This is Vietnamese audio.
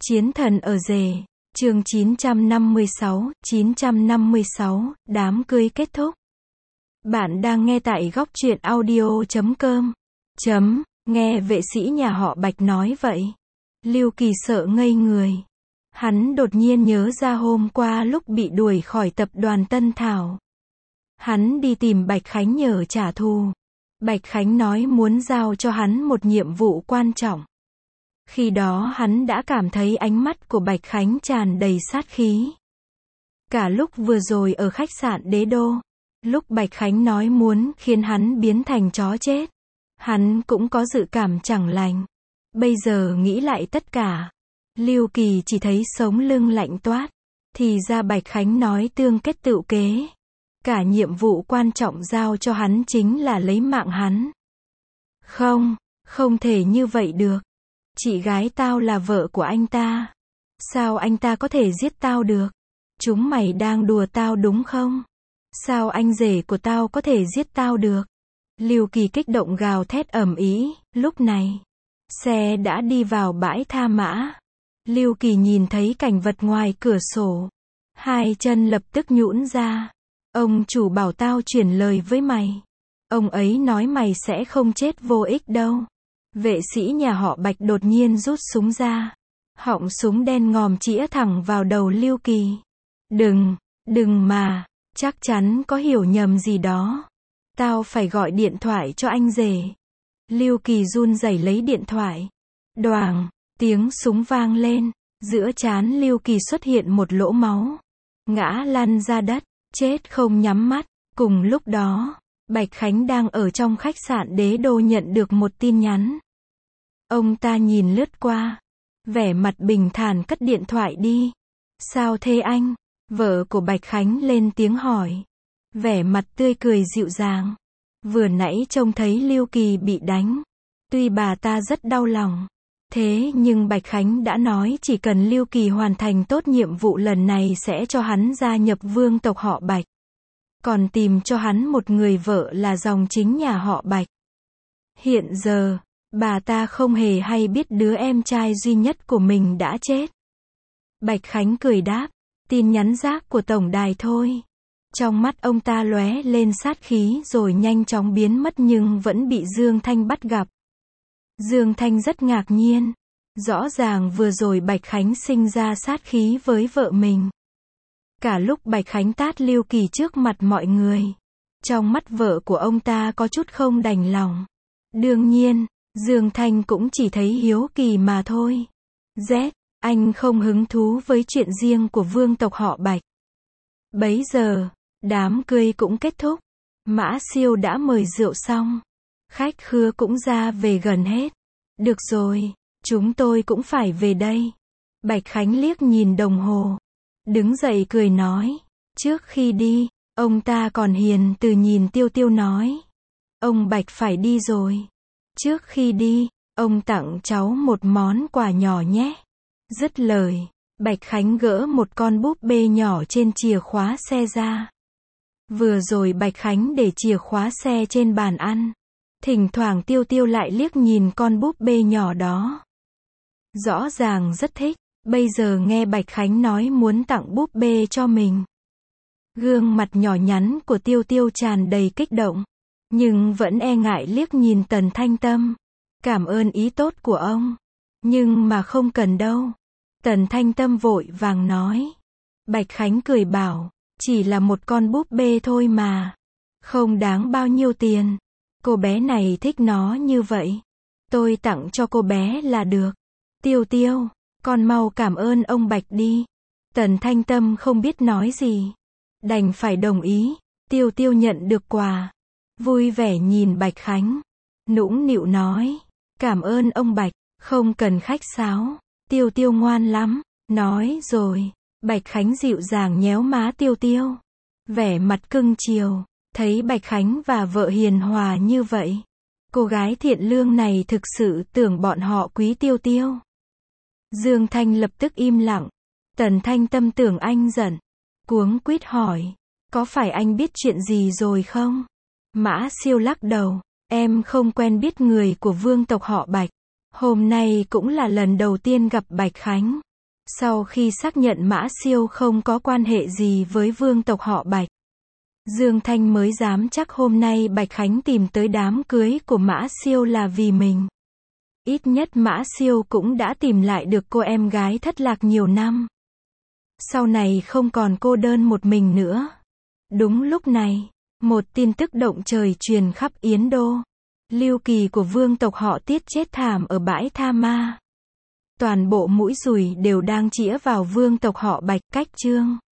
Chiến thần ở rể, chương 956, đám cưới kết thúc. Bạn đang nghe tại góc truyện audio.com. Nghe vệ sĩ nhà họ Bạch nói vậy. Lưu Kỳ sợ ngây người. Hắn đột nhiên nhớ ra hôm qua lúc bị đuổi khỏi tập đoàn Tân Thảo. Hắn đi tìm Bạch Khánh nhờ trả thù. Bạch Khánh nói muốn giao cho hắn một nhiệm vụ quan trọng. Khi đó hắn đã cảm thấy ánh mắt của Bạch Khánh tràn đầy sát khí. Cả lúc vừa rồi ở khách sạn Đế Đô, lúc Bạch Khánh nói muốn khiến hắn biến thành chó chết, hắn cũng có dự cảm chẳng lành. Bây giờ nghĩ lại tất cả, Lưu Kỳ chỉ thấy sống lưng lạnh toát. Thì ra Bạch Khánh nói tương kết tựu kế. Cả nhiệm vụ quan trọng giao cho hắn chính là lấy mạng hắn. Không thể như vậy được. Chị gái tao là vợ của anh ta. Sao anh ta có thể giết tao được? Chúng mày đang đùa tao đúng không? Sao anh rể của tao có thể giết tao được? Lưu Kỳ kích động gào thét ầm ĩ. Lúc này, xe đã đi vào bãi tha mã. Lưu Kỳ nhìn thấy cảnh vật ngoài cửa sổ. Hai chân lập tức nhũn ra. Ông chủ bảo tao chuyển lời với mày. Ông ấy nói mày sẽ không chết vô ích đâu. Vệ sĩ nhà họ Bạch đột nhiên rút súng ra. Họng súng đen ngòm chĩa thẳng vào đầu Lưu Kỳ. Đừng mà, chắc chắn có hiểu nhầm gì đó. Tao phải gọi điện thoại cho anh rể. Lưu Kỳ run rẩy lấy điện thoại. Đoàng, tiếng súng vang lên. Giữa trán Lưu Kỳ xuất hiện một lỗ máu. Ngã lăn ra đất, chết không nhắm mắt. Cùng lúc đó, Bạch Khánh đang ở trong khách sạn Đế Đô nhận được một tin nhắn. Ông ta nhìn lướt qua, vẻ mặt bình thản cất điện thoại đi. Sao thế anh? Vợ của Bạch Khánh lên tiếng hỏi. Vẻ mặt tươi cười dịu dàng. Vừa nãy trông thấy Lưu Kỳ bị đánh. Tuy bà ta rất đau lòng. Thế nhưng Bạch Khánh đã nói chỉ cần Lưu Kỳ hoàn thành tốt nhiệm vụ lần này sẽ cho hắn gia nhập vương tộc họ Bạch. Còn tìm cho hắn một người vợ là dòng chính nhà họ Bạch. Hiện giờ, bà ta không hề hay biết đứa em trai duy nhất của mình đã chết. Bạch Khánh cười đáp, tin nhắn rác của tổng đài thôi. Trong mắt ông ta lóe lên sát khí rồi nhanh chóng biến mất nhưng vẫn bị Dương Thanh bắt gặp. Dương Thanh rất ngạc nhiên. Rõ ràng vừa rồi Bạch Khánh sinh ra sát khí với vợ mình. Cả lúc Bạch Khánh tát Lưu Kỳ trước mặt mọi người, trong mắt vợ của ông ta có chút không đành lòng. Đương nhiên, Dương Thanh cũng chỉ thấy hiếu kỳ mà thôi. Anh không hứng thú với chuyện riêng của vương tộc họ Bạch. Bấy giờ, đám cưới cũng kết thúc. Mã Siêu đã mời rượu xong. Khách khứa cũng ra về gần hết. Được rồi, chúng tôi cũng phải về đây. Bạch Khánh liếc nhìn đồng hồ. Đứng dậy cười nói. Trước khi đi, ông ta còn hiền từ nhìn Tiêu Tiêu nói. Ông Bạch phải đi rồi. Trước khi đi, ông tặng cháu một món quà nhỏ nhé. Dứt lời, Bạch Khánh gỡ một con búp bê nhỏ trên chìa khóa xe ra. Vừa rồi Bạch Khánh để chìa khóa xe trên bàn ăn. Thỉnh thoảng Tiêu Tiêu lại liếc nhìn con búp bê nhỏ đó. Rõ ràng rất thích. Bây giờ nghe Bạch Khánh nói muốn tặng búp bê cho mình. Gương mặt nhỏ nhắn của Tiêu Tiêu tràn đầy kích động. Nhưng vẫn e ngại liếc nhìn Tần Thanh Tâm. Cảm ơn ý tốt của ông. Nhưng mà không cần đâu. Tần Thanh Tâm vội vàng nói. Bạch Khánh cười bảo. Chỉ là một con búp bê thôi mà. Không đáng bao nhiêu tiền. Cô bé này thích nó như vậy. Tôi tặng cho cô bé là được. Tiêu Tiêu, con mau cảm ơn ông Bạch đi. Tần Thanh Tâm không biết nói gì. Đành phải đồng ý. Tiêu Tiêu nhận được quà. Vui vẻ nhìn Bạch Khánh. Nũng nịu nói. Cảm ơn ông Bạch, không cần khách sáo. Tiêu Tiêu ngoan lắm. Nói rồi. Bạch Khánh dịu dàng nhéo má Tiêu Tiêu. Vẻ mặt cưng chiều. Thấy Bạch Khánh và vợ hiền hòa như vậy. Cô gái thiện lương này thực sự tưởng bọn họ quý Tiêu Tiêu. Dương Thanh lập tức im lặng. Tần Thanh Tâm tưởng anh giận. Cuống quýt hỏi. Có phải anh biết chuyện gì rồi không? Mã Siêu lắc đầu. Em không quen biết người của vương tộc họ Bạch. Hôm nay cũng là lần đầu tiên gặp Bạch Khánh. Sau khi xác nhận Mã Siêu không có quan hệ gì với vương tộc họ Bạch, Dương Thanh mới dám chắc hôm nay Bạch Khánh tìm tới đám cưới của Mã Siêu là vì mình. Ít nhất Mã Siêu cũng đã tìm lại được cô em gái thất lạc nhiều năm. Sau này không còn cô đơn một mình nữa. Đúng lúc này, một tin tức động trời truyền khắp Yến Đô. Lưu Kỳ của vương tộc họ Tiết chết thảm ở bãi tha ma. Toàn bộ mũi dùi đều đang chĩa vào vương tộc họ Bạch. Cách chương